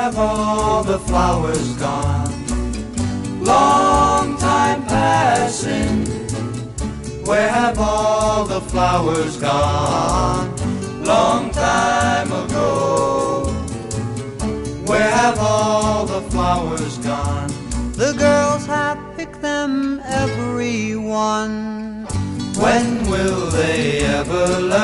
have all the flowers gone? Long time passing, where have all the flowers gone? Long time ago, where have all the flowers gone? The girls have picked them, every one. When will they ever learn